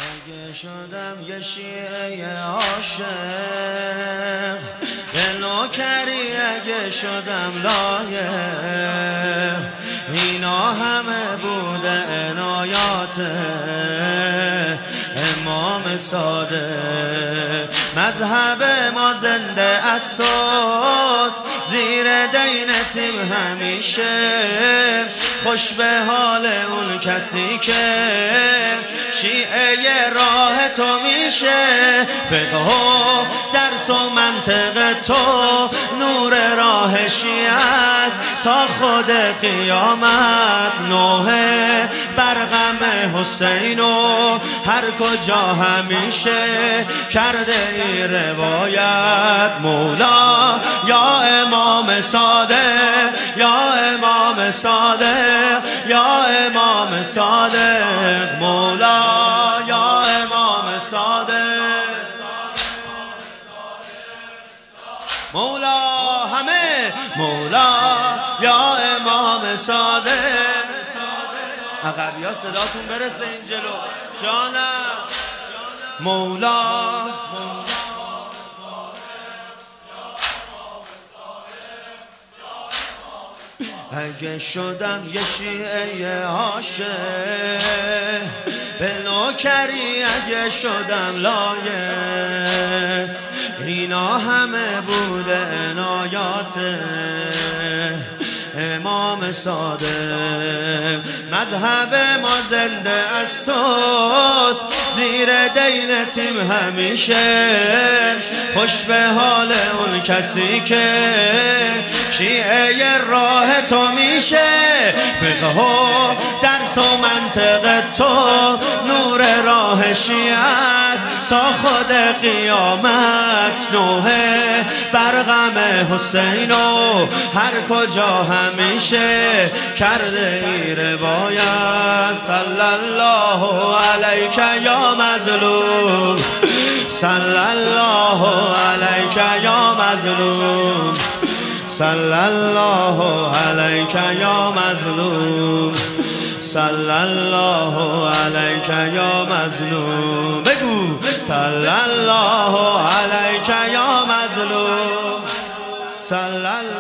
اگه شدم یه شیعه عاشق به نوکری، اگه شدم لایق، اینا همه بوده عنایات امام صادق. مذهب ما زنده است توست، زیر دین تیم همیشه خوش به حال اون کسی که شیعه راه تو میشه. فقه و درس و منطق تو نور راه شیعه است تا خود قیامت. نوح برغم حسین و هر کجا همیشه کرده ای روایت. مولا یا امام صادق، یا امام صادق، یا امام صادق. مولا یا امام صادق، مولا همه، مولا یا امام صادق. عقبی ها صداتون برسه این جلو جانم. مولا اگه شدم یه شیعه عاشق به نوکری، اگه شدم لایق، اینا همه بوده عنایات امام صادق. مذهب ما زنده است توست، زیر دین تیم همیشه خوش به حال اون کسی که شیعه راه تو میشه. فقه و درس و منطق تو نور راه شیعه است تا خود قیامت. نوح برغم حسین و هر کجا همیشه کرده ای روایت. صلی الله علیک یا مظلوم، صلی الله علیک یا مظلوم، صلی الله علیک یا مظلوم، صلی الله علیک یا مظلوم. بگو صلی الله علیک یا مظلوم، صلی